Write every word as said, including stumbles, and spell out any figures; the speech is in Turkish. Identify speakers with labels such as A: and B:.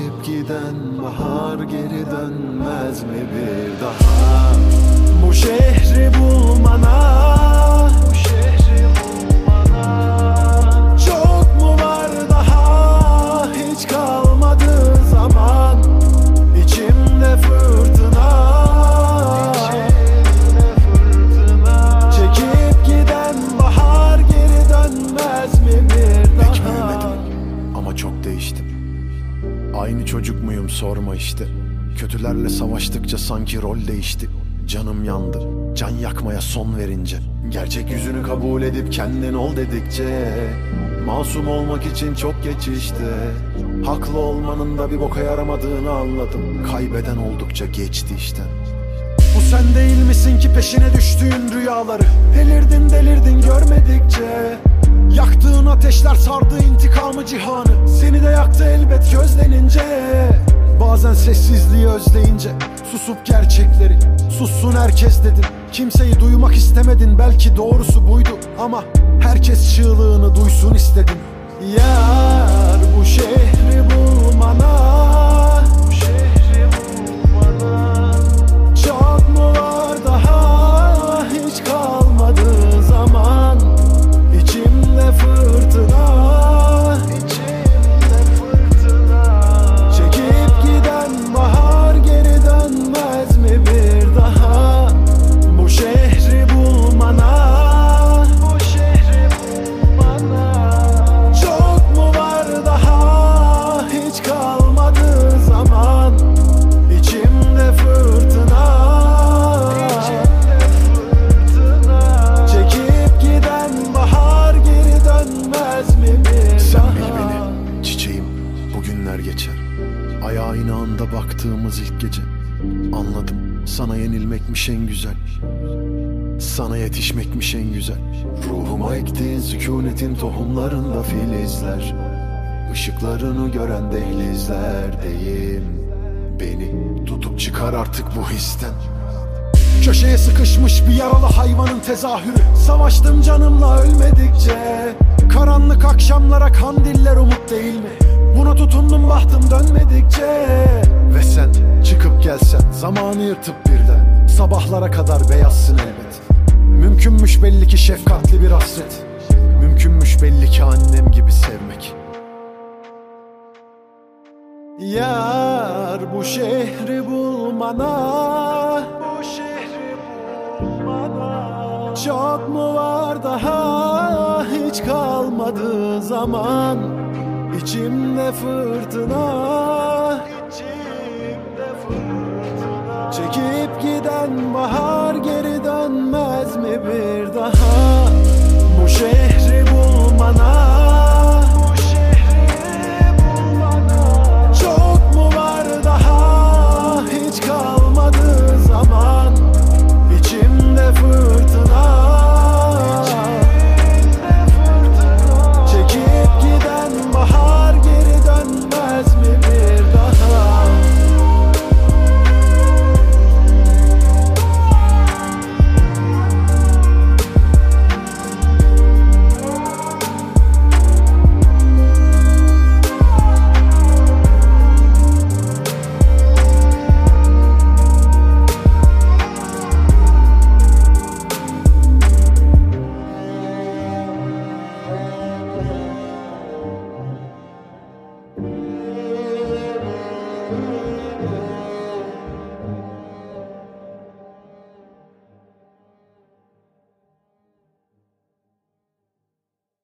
A: Çekip giden bahar geri dönmez mi bir daha? Bu şehri bulmana, bu şehri bulmana çok mu var daha? Hiç kalmadı zaman, içimde fırtına, içimde fırtına. Çekip giden bahar geri dönmez mi bir daha? Pek büyümedim ama çok değiştim. Aynı çocuk muyum sorma işte. Kötülerle savaştıkça sanki rol değişti. Canım yandı, can yakmaya son verince. Gerçek yüzünü kabul edip kendin ol dedikçe. Masum olmak için çok geç işte. Haklı olmanın da bir boka yaramadığını anladım. Kaybeden oldukça geçti işte. Bu sen değil misin ki peşine düştüğün rüyaları? Delirdin delirdin görmedikçe. Yaktığın ateşler sardı intikamı cihanı. Seni de yaktı elbet gözlenince. Bazen sessizliği özleyince susup gerçekleri, sussun herkes dedin. Kimseyi duymak istemedin, belki doğrusu buydu. Ama herkes çığlığını duysun istedin. Yar bu şehri bulmana, bu şehri bulmana çok mu var daha? Hiç kalmadı zaman, İçimde fırtına, içimde fırtına. Çekip giden bahar geri dönmez mi bir daha? Bu şehri bulmana, bu şehri bulmana çok mu var daha? Hiç kalmadı zaman, İçimde fırtına, içimde fırtına. Çekip giden bahar geri dönmez mi bir Sen daha? bil beni çiçeğim, bugünler geçer. Aya aynı anda baktığımız ilk gece. Anladım, sana yenilmekmiş en güzel, sana yetişmekmiş en güzel. Ruhuma ektiğin sükunetin tohumlarında filizler. Işıklarını gören dehlizlerdeyim. Beni tutup çıkar artık bu histen. Köşeye sıkışmış bir yaralı hayvanın tezahürü. Savaştım canımla ölmedikçe. Karanlık akşamlara kandiller umut değil mi? Buna tutundum bahtım dönmedikçe. Ve sen çıkıp gelsen, zamanı yırtıp birden sabahlara kadar beyazsın elbet. Mümkünmüş belli ki şefkatli bir hasret. Mümkünmüş belli ki annem gibi sevmek. Yar bu şehri bulmana, bu şehri bulmana çok mu var daha? Hiç kalmadı zaman, İçimde fırtına,